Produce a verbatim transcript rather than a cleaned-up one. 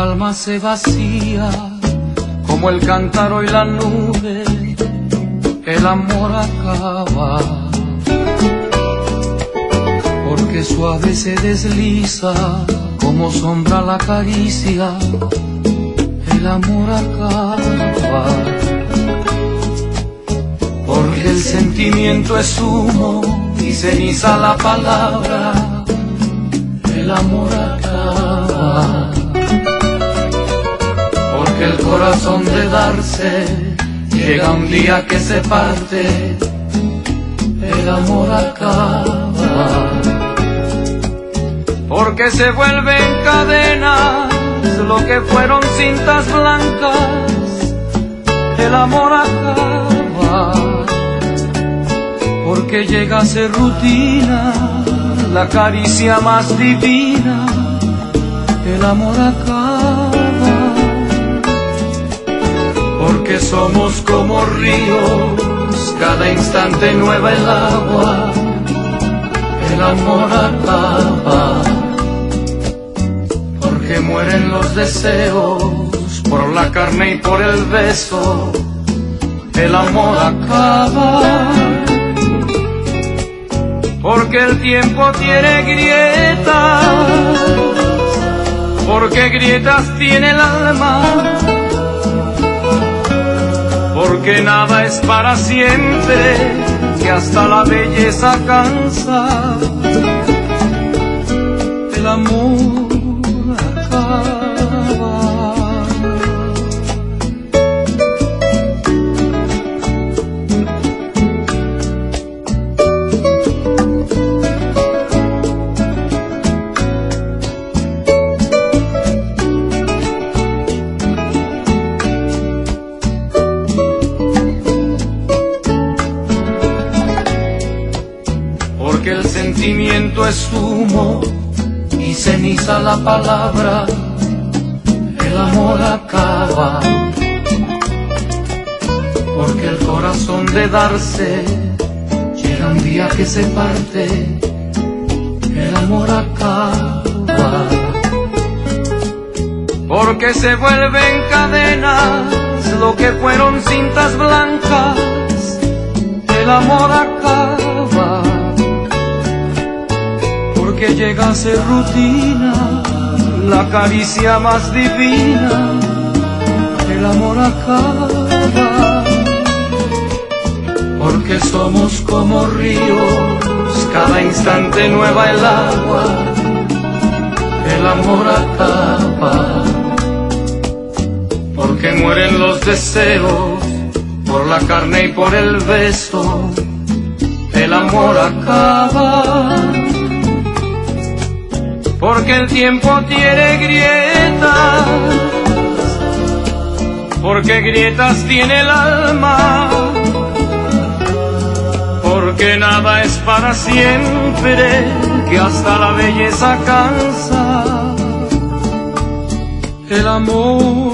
alma se vacía, como el cántaro y la nube, el amor acaba. Porque suave se desliza, como sombra la caricia, el amor acaba. Porque el sentimiento es humo y ceniza la palabra, el amor acaba. Porque el corazón de darse llega un día que se parte, el amor acaba. Porque se vuelven cadenas lo que fueron cintas blancas, el amor acaba. Porque llega a ser rutina la caricia más divina, el amor acaba. Porque somos como ríos, cada instante nueva el agua, el amor acaba. Porque mueren los deseos por la carne y por el beso, el amor acaba. Porque el tiempo tiene grietas, porque grietas tiene el alma, porque nada es para siempre, que hasta la belleza cansa, el amor acaba. Porque el sentimiento es humo y ceniza la palabra, el amor acaba. Porque el corazón de darse llega un día que se parte, el amor acaba. Porque se vuelven cadenas lo que fueron cintas blancas, el amor acaba. Porque llega a ser rutina la caricia más divina, el amor acaba. Porque somos como ríos, cada instante nueva el agua, el amor acaba. Porque mueren los deseos por la carne y por el beso, el amor acaba. Porque el tiempo tiene grietas, porque grietas tiene el alma, porque nada es para siempre, que hasta la belleza cansa, el amor